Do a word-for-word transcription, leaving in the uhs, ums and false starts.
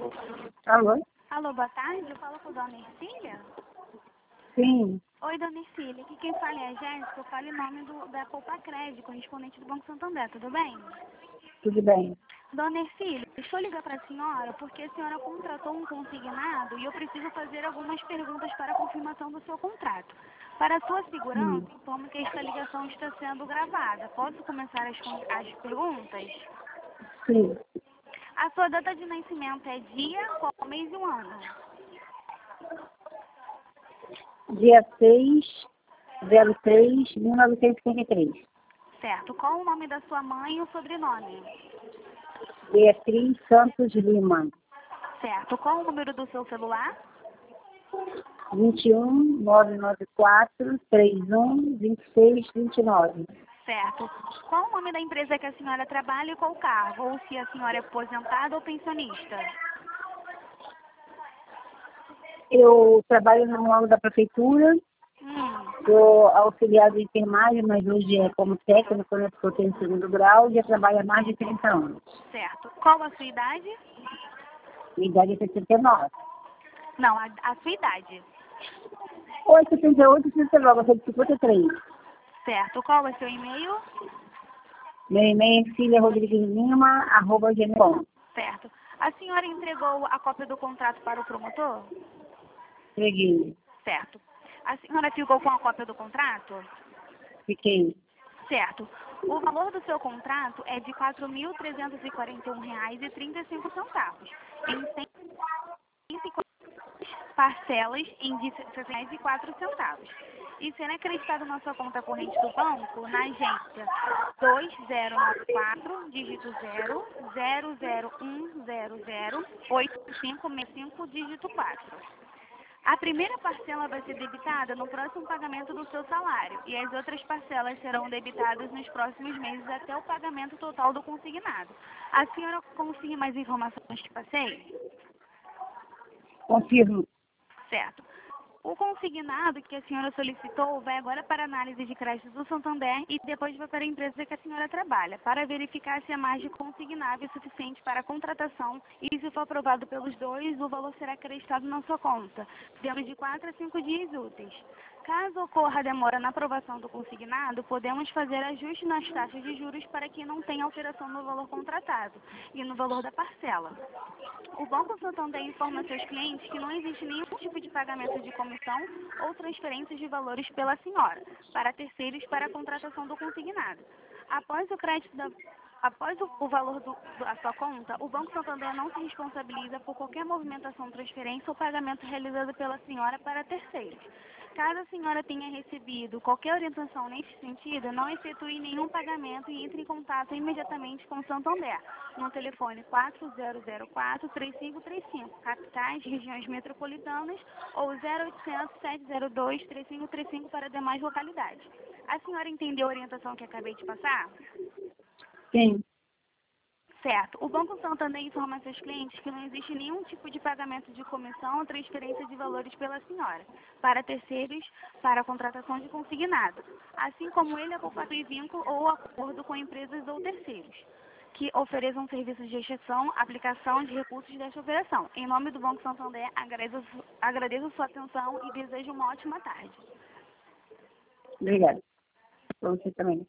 Alô? Alô, boa tarde. Eu falo com a dona Ercília? Sim, Oi, dona Ercília. Aqui quem fala é a Jéssica. Eu falo em nome do, da Poupa Crédito, correspondente do Banco Santander. Tudo bem? tudo bem. Dona Ercília, deixa eu ligar para a senhora porque a senhora contratou um consignado e eu preciso fazer algumas perguntas para a confirmação do seu contrato. Para a sua segurança, Hum, informo que esta ligação está sendo gravada. Posso começar as, con- as perguntas? sim. A sua data de nascimento é dia, qual mês e o ano? Dia seis de três de mil novecentos e cinquenta e três. Certo. Qual o nome da sua mãe e o sobrenome? Beatriz Santos Lima. Certo. Qual o número do seu celular? vinte e um, nove nove quatro, trinta e um, vinte e seis, vinte e nove. Certo. Qual o nome da empresa que a senhora trabalha e qual cargo? Ou se a senhora é aposentada ou pensionista? Eu trabalho no órgão da prefeitura, Hum. sou auxiliar de enfermagem, mas hoje é como técnico, né, porque eu tenho segundo grau e já trabalho há mais de trinta anos. Certo. Qual a sua idade? Minha idade é sessenta e nove. Não, a, a sua idade. Oi, setenta e oito, sessenta e nove, eu sou de cinquenta e três. Certo. Qual é o seu e-mail? Meu e-mail é filha rodrigues lima, arroba gmail ponto com. Certo. A senhora entregou a cópia do contrato para o promotor? Peguei, Certo. A senhora ficou com a cópia do contrato? fiquei. Certo. O valor do seu contrato é de quatro mil trezentos e quarenta e um reais e trinta e cinco centavos. Em cento e cinquenta parcelas em de sessenta reais e quatro centavos. E será acreditado na sua conta corrente do banco na agência dois zero nove quatro, dígito zero, zero zero um zero zero, oito cinco seis cinco, dígito quatro. A primeira parcela vai ser debitada no próximo pagamento do seu salário e as outras parcelas serão debitadas nos próximos meses até o pagamento total do consignado. A senhora confirma as informações que passei? Confirmo. Certo. O consignado que a senhora solicitou vai agora para a análise de crédito do Santander e depois vai para a empresa que a senhora trabalha, para verificar se a margem consignável é suficiente para a contratação e, se for aprovado pelos dois, o valor será acreditado na sua conta, dentro de quatro a cinco dias úteis. Caso ocorra demora na aprovação do consignado, podemos fazer ajuste nas taxas de juros para que não tenha alteração no valor contratado e no valor da parcela. O Banco Santander informa seus clientes que não existe nenhum tipo de pagamento de comissão ou transferências de valores pela senhora, para terceiros para a contratação do consignado. Após o crédito da Após o, o valor do, da sua conta, o Banco Santander não se responsabiliza por qualquer movimentação, transferência ou pagamento realizado pela senhora para terceiros. Caso a senhora tenha recebido qualquer orientação neste sentido, não efetue nenhum pagamento e entre em contato imediatamente com o Santander, no telefone quatro zero zero quatro, três cinco três cinco, capitais, regiões metropolitanas, ou zero oitocentos, sete zero dois, três cinco três cinco para demais localidades. A senhora entendeu a orientação que acabei de passar? Sim. Certo. O Banco Santander informa a seus clientes que não existe nenhum tipo de pagamento de comissão ou transferência de valores pela senhora, para terceiros, para a contratação de consignado, assim como ele é culpado de vínculo ou acordo com empresas ou terceiros, que ofereçam serviços de exceção, aplicação de recursos desta operação. Em nome do Banco Santander, agradeço, agradeço sua atenção e desejo uma ótima tarde. Obrigada. Para você também.